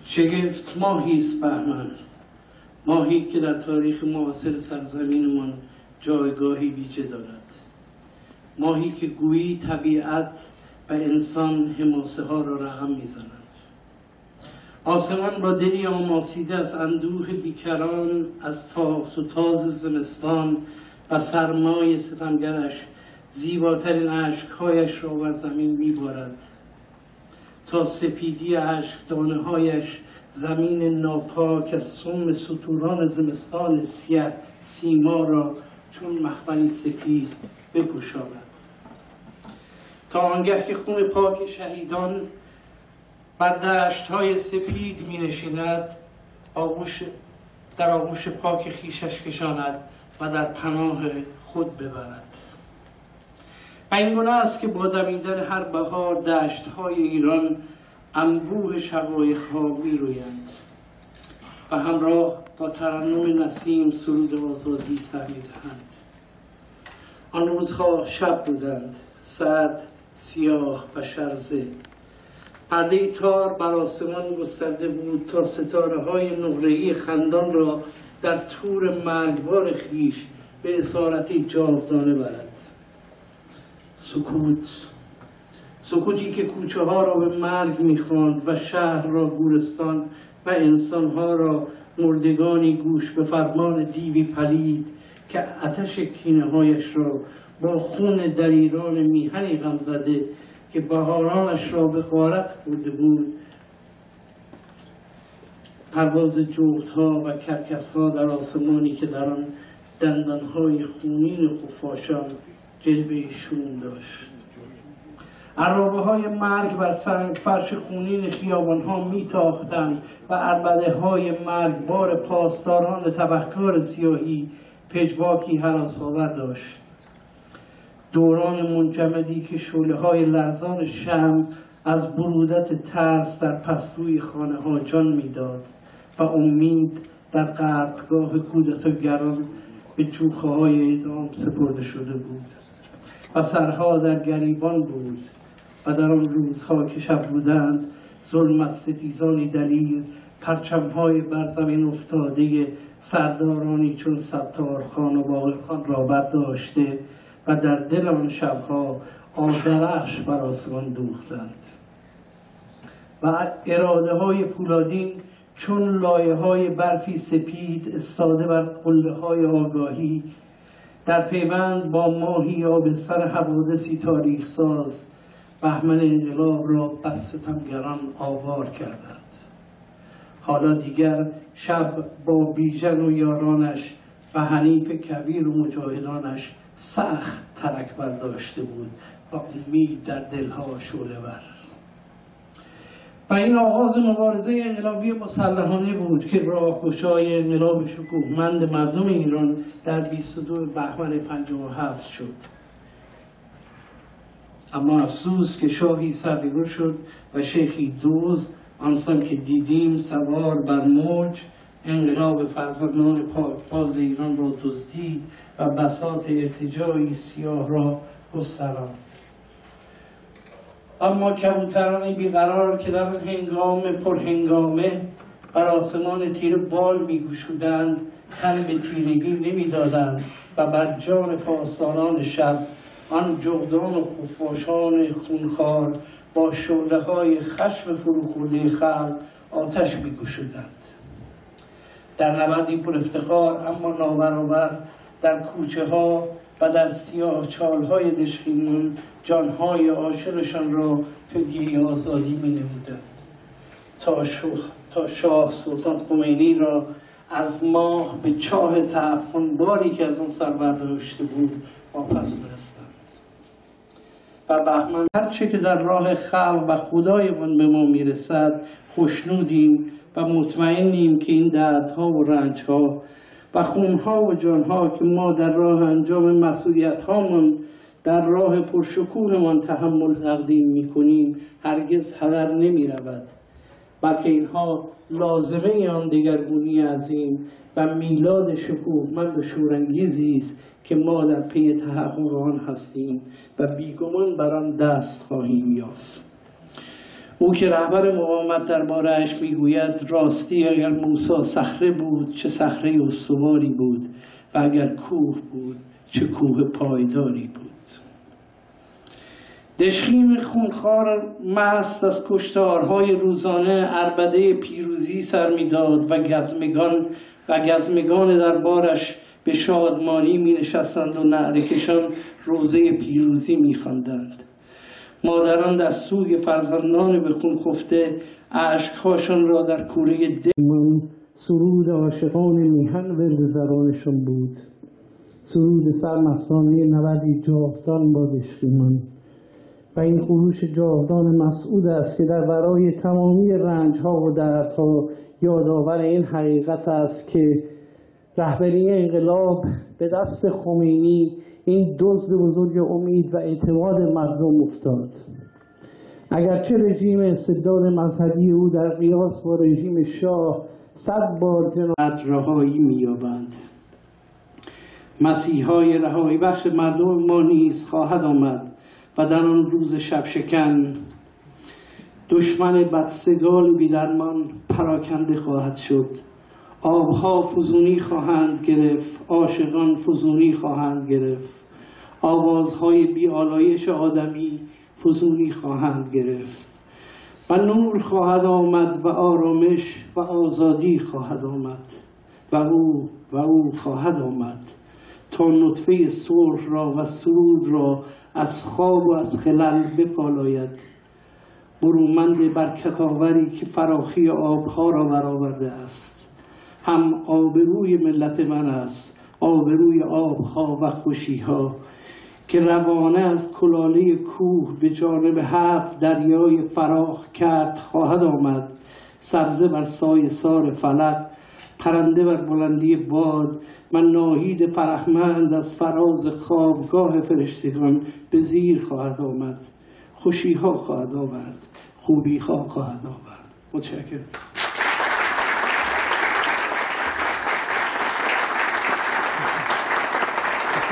شگفت ماهی است بهمن، ماهی که در تاریخ معاصر سرزمینمان جایگاهی ویژه دارد، ماهی که گویی طبیعت و انسان حماسه ها را رقم میزنند. آسمان با دلی آماسیده از اندوه بیکران، از تاخت و تاز زمستان و سرمای ستمگرش زیباترین اشکهایش را بر زمین میبارد تا سپیدی اشک دانه هایش زمین ناپاک از سم ستوران زمستان سیاه سیما را چون مخملی سپید بپوشاند، تا آنگه که خون پاک شهیدان بر دشت‌های سپید می نشیند، در آغوش پاک خیشش کشاند و در پناه خود ببرد. و این گونه است که با دمیدن هر بهار دشت‌های ایران انبوه شقایق‌ها می رویند و همراه با ترنم نسیم سرود آزادی سر می دهند. آن روزها شب بودند، سرد، سیاه و شرزه. پرده تار بر آسمان گسترده بود تا ستاره‌های نقره‌ای خندان را در تور مرگبار خویش به اسارتی جاودانه برد. سکوتی که کوچه ها را به مرگ می‌خواند و شهر را گورستان و انسان‌ها را مردگانی گوش به فرمان دیوی پلید که آتش کینه‌هایش را با خون دلیران میهنی غم زده که بهارانش را به غارت برده بود، پرواز جغدها و کرکس‌ها در آسمانی که در آن دندان‌های خونین خفاشان جلوه شوم داشت. عرابه‌های مرگ بر سنگ فرش خونین خیابان‌ها می‌تاختند و عربده‌های مرگبار پاسداران تبهکار سیاهی پژواکی هراس‌آور داشت. دوران منجمدی که شعله‌های لرزان شمع از برودت ترس در پستوی خانه‌ها جان می‌داد و امید در غرقگاه کودتاگران به جوخه‌های اعدام سپرده شده بود و سرها در گریبان بود و در آن روزها که شب بودند ظلمت ستیزانی دلیر پرچم‌های بر زمین افتاده سردارانی چون ستارخان و باقرخان را برداشته و در دل آن شب‌ها آذرخش بر آسمان دوختند و اراده‌های پولادین چون لایه‌های برفی سپید استاده بر قله‌های آگاهی در پیوند با ماهی آبستر حوادثی تاریخ ساز بهمن انقلاب را بر ستمگران آوار کردند. حالا دیگر شب با بیژن و یارانش و حنیف کبیر و مجاهدانش سخت ترک برداشته بود و امید در دلها شعله‌ور. و این آغاز مبارزه انقلابی مسلحانه بود که راهگشای انقلاب شکوهمند مردم ایران در 22 بهمن 57 شد. اما افسوس که شاهی سرنگون شد و شیخی دزد آنسان که دیدیم سوار بر موج انقلاب فرزندان پاکباز ایران را دزدید و بساط ارتجاعی سیاه را گستراند. اما کبوترانی بیقرار که در هنگام پرهنگامه بر آسمان تیره بال می‌گشودند تن به تیرگی نمی‌دادند و بر جان پاسداران شب آن جغدان و خفاشان خونخوار با شعله‌های خشم فروخورده خلق آتش می‌گشودند. در نبردی پر افتخار اما نابرابر در کوچه ها و در سیاه چالهای دشخیمان جانهای عاشقشان را فدیه آزادی می نمودند تا شاه سلطان خمینی را از ماه به چاه تعفن باری که از آن سر برداشته بود واپس فرستند. و بهمن هرچه که در راه خلق و خدایمان به ما میرسد خوشنودیم و مطمئنیم که این دردها و رنجها و خونها و جانها که ما در راه انجام مسئولیت‌هامون در راه پرشکوهمان تحمل تقدیم می‌کنیم هرگز هدر نمی‌رود، بلکه اینها لازمه آن دگرگونی عظیم و میلاد شکوهمند و شورانگیزی است که ما در پی تحقق آن هستیم و بیگمان بر آن دست خواهیم یافت. او که رهبر مقاومت درباره‌اش میگوید راستی اگر موسی صخره بود چه صخره استواری بود و اگر کوه بود چه کوه پایداری بود. دژخیم خونخوار مست از کشتارهای روزانه عربده پیروزی سر میداد و گزمگان دربارش به شادمانی می نشستند و نعره‌کشان روزه پیروزی می خواندند. مادران در سوی فرزندان به خون خفته اشک‌هاشان را در کوره دل سرود عاشقان میهن ورد زبانشان بود. سرود سرمستانه نبردی جاودان با دژخیمان. و این خروش جاودان مسعود است که در برای تمامی رنج‌ها و دردها یادآور این حقیقت است که رهبری انقلاب به دست خمینی این دزد بزرگ امید و اعتماد مردم افتاد. اگرچه رژیم استبداد مذهبی او در قیاس با رژیم شاه 100 بار جنایت رهایی می‌یابند، مسیحای رهایی بخش مردم ما نیز خواهد آمد و در آن روز شب شکن دشمن بدسگال بی‌درمان پراکنده خواهد شد. آبها فزونی خواهند گرفت، عاشقان فزونی خواهند گرفت، آوازهای بی‌آلایش آدمی فزونی خواهند گرفت و نور خواهد آمد و آرامش و آزادی خواهد آمد و او خواهد آمد تا نطفه صلح را و سرود را از خواب و از خلل بپالاید. برومند برکت آوری که فراخی آبها را برآورده است هم آبروی ملت من است، آبروی آبها و خوشیها که روانه از کلاله کوه به جانب 7 دریای فراخ کرد خواهد آمد. سبزه بر سایه سار فلک، پرنده بر بلندی باد و ناهید فرحمند از فراز خوابگاه فرشتگان به زیر خواهد آمد. خوشیها خواهد آورد، خوبیها خواهد آورد. متشکرم.